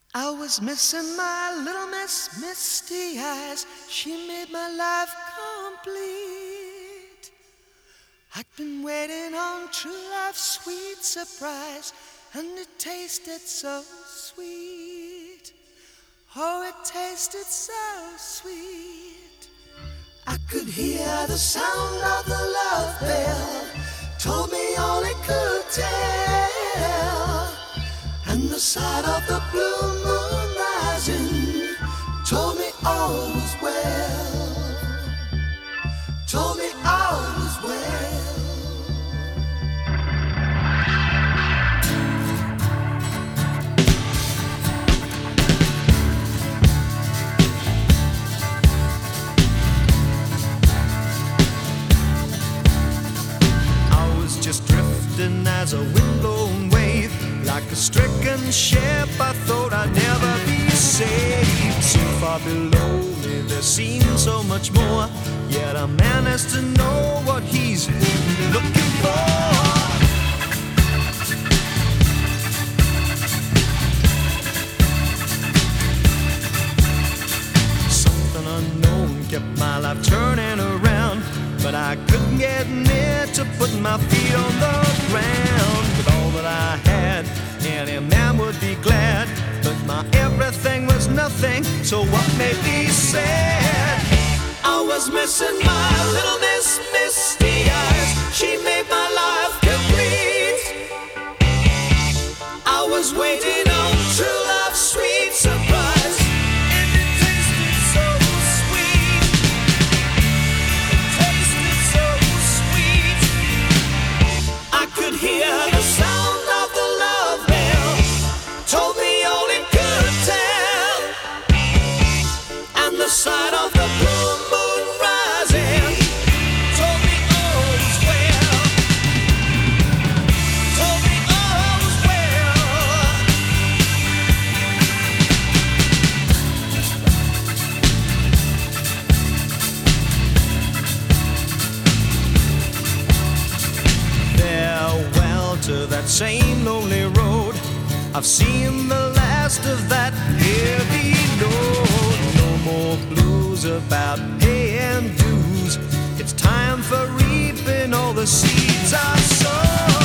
I was missing my little Miss Misty Eyes. She made my life complete. I'd been waiting on true love's sweet surprise, and it tasted so sweet. Oh, it tasted so sweet. I could hear the sound of the love bell, told me all it could tell. And the sight of the blue moon rising told me all was well, told me all was well. I was just drifting as a windblown wave, like a stricken ship. I thought I'd never be saved. So far below me there seems so much more, yet a man has to know what he's looking for. Something unknown kept my life turning around, but I couldn't get near to putting my feet on the ground. With all that I had, any man would be glad, but my everything was nothing, so what made me sad? I was missing my little Miss Misty Eyes. She made my life complete. I was waiting on true love's sweet surprise, and it tasted so sweet. It tasted so sweet. I could hear the sound of the love bell, told me all it could tell. And the sight of the blue moon rising told me all was well, told me all was well. Farewell to that same lonely road. I've seen the last of that heavy load. No more blues about paying dues. It's time for reaping all the seeds I sowed.